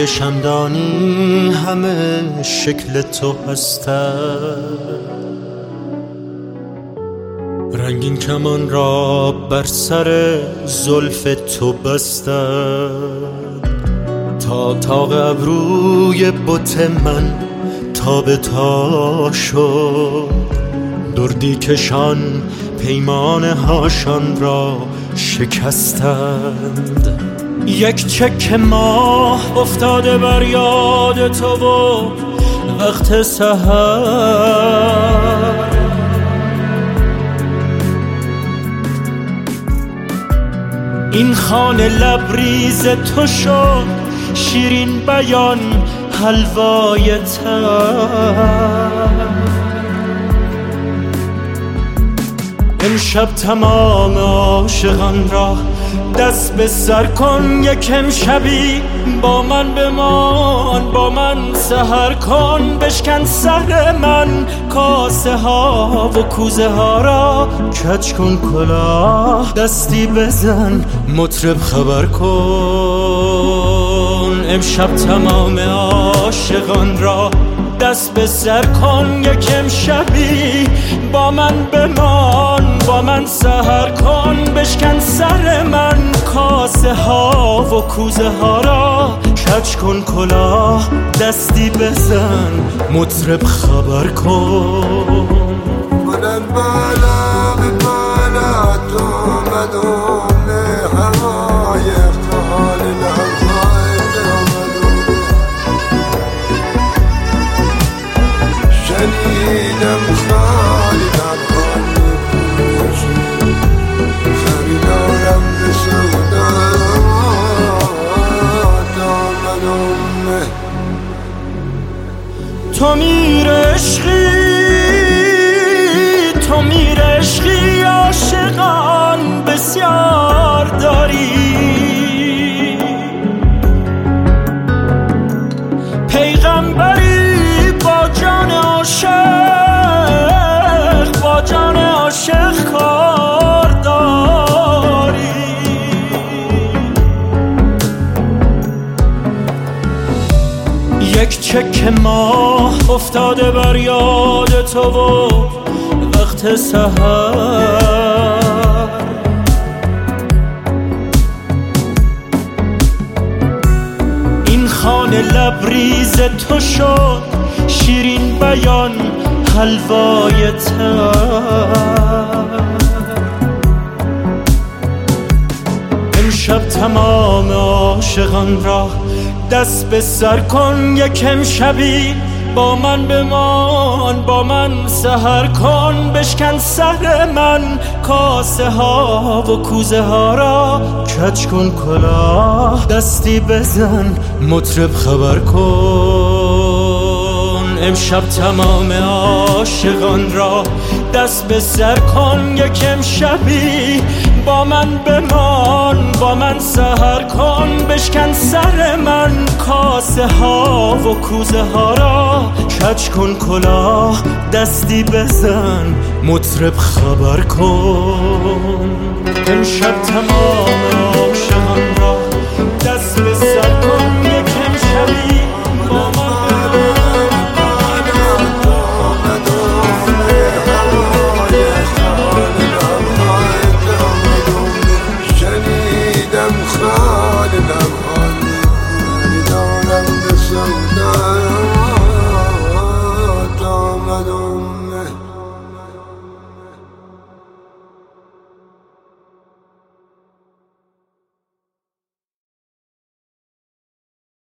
روی شمدانی همه شکل تو هستند، رنگین کمان را بر سر زلف تو بستند، تا تاق ابروی بت من تا به تا شد، دردی کشان پیمانه هاشان را شکستند. یک چک ماه افتاده بر یاد تو و وقت سحر، این خانه لبریز تو شد شیرین بیان حلوای تر. امشب تمام عاشقان را دست به سر کن، یک امشبی با من بمان، با من سحر کن. بشکن سر من کاسه ها و کوزه ها را، کج کن کلاه دستی بزن مطرب خبر کن. امشب تمام عاشقان را دست به سر کن، یک امشبی با من بمان، با من سحر کن. بشکن سر من کاسه ها و کوزه ها را، کج کن کلاه دستی بزن مطرب خبر کن. منم بالا به بالا تو مدوم هوای خال لحظای درمدوم، شنیدم خالی لبخانی پوشی، خریدارم به سودا دامنومه. تو میر عشقی، تو میر عشقی، عاشقان بسیار داری، پیغمبری با جان عاشق، با جان عاشق کار داری. یک چک ماه افتاده بر یاد تو و وقت سحر، این خانه لبریز تو شد شیرین بیان حلوای تر. امشب تمام عاشقان را دست به سر کن، یک امشبی با من بمان، با من سحر کن. بشکن سر من کاسه ها و کوزه ها را، کج کن کلاه دستی بزن مطرب خبر کن. امشب تمام عاشقان را دست به سر کن، یک امشبی با من بمان، با من سحر کن. بشکن سر من کاسه ها و کوزه ها را، کج کن کلاه دستی بزن مطرب خبر کن. امشب تمام عاشقان را دست به سر کن، یک امشبی